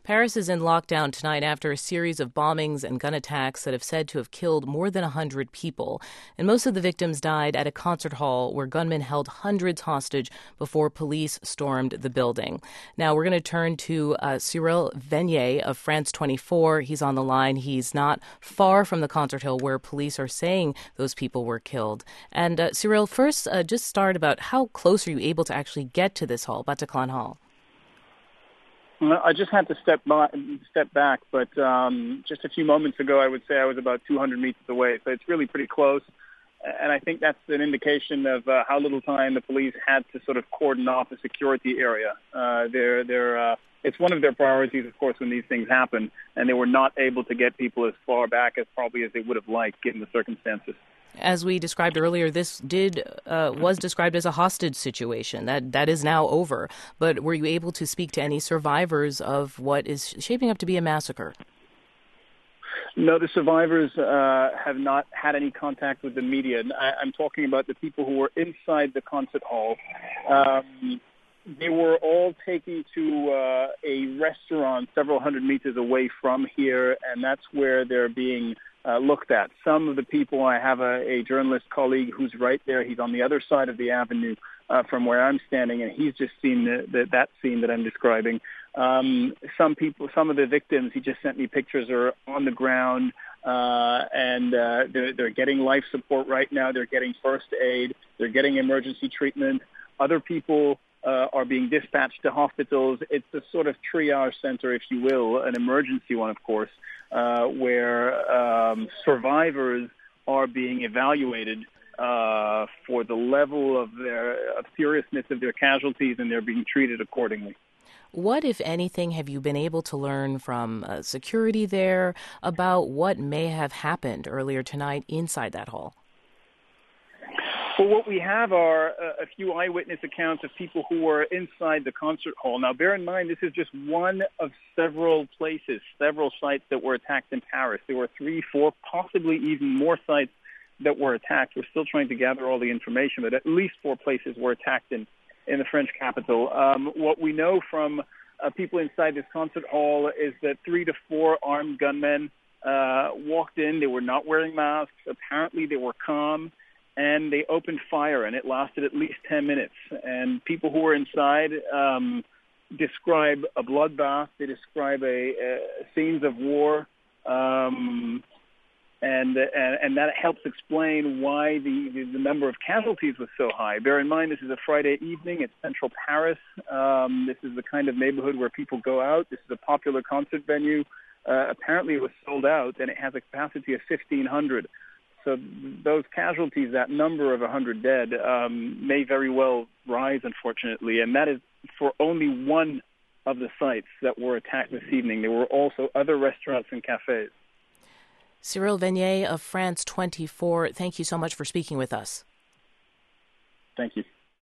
Paris is in lockdown tonight after a series of bombings and gun attacks that have said to have killed more than 100 people. And most of the victims died at a concert hall where gunmen held hundreds hostage before police stormed the building. Now we're going to turn to Cyril Venier of France 24. He's on the line. He's not far from the concert hall where police are saying those people were killed. And Cyril, first, just start about how close are you able to actually get to this hall, Bataclan Hall? Well, I just had to step back, but just a few moments ago, I would say I was about 200 meters away, so it's really pretty close. And I think that's an indication of how little time the police had to sort of cordon off the security area. It's one of their priorities, of course, when these things happen, and they were not able to get people as far back as probably as they would have liked, given the circumstances. As we described earlier, this was described as a hostage situation. That is now over. But were you able to speak to any survivors of what is shaping up to be a massacre? No, the survivors have not had any contact with the media. I'm talking about the people who were inside the concert hall. They were all taken to a restaurant several hundred meters away from here, and that's where they're being looked at. Some of the people, I have a journalist colleague who's right there. He's on the other side of the avenue from where I'm standing, and he's just seen that scene that I'm describing. Some of the victims, he just sent me pictures, are on the ground, and they're getting life support right now. They're getting first aid. They're getting emergency treatment. Other people are being dispatched to hospitals. It's a sort of triage center, if you will, an emergency one, of course, where survivors are being evaluated for the level of seriousness of their casualties, and they're being treated accordingly. What, if anything, have you been able to learn from security there about what may have happened earlier tonight inside that hall? Well, what we have are a few eyewitness accounts of people who were inside the concert hall. Now, bear in mind, this is just one of several places, several sites that were attacked in Paris. There were 3, 4, possibly even more sites that were attacked. We're still trying to gather all the information, but at least 4 places were attacked in the French capital. What we know from people inside this concert hall is that 3 to 4 armed gunmen walked in. They were not wearing masks. Apparently, they were calm. And they opened fire, and it lasted at least 10 minutes. And people who were inside describe a bloodbath. They describe scenes of war, and that helps explain why the number of casualties was so high. Bear in mind, this is a Friday evening. It's central Paris. This is the kind of neighborhood where people go out. This is a popular concert venue. Apparently, it was sold out, and it has a capacity of 1,500. So those casualties, that number of 100 dead, may very well rise, unfortunately. And that is for only one of the sites that were attacked this evening. There were also other restaurants and cafes. Cyril Venier of France 24, thank you so much for speaking with us. Thank you.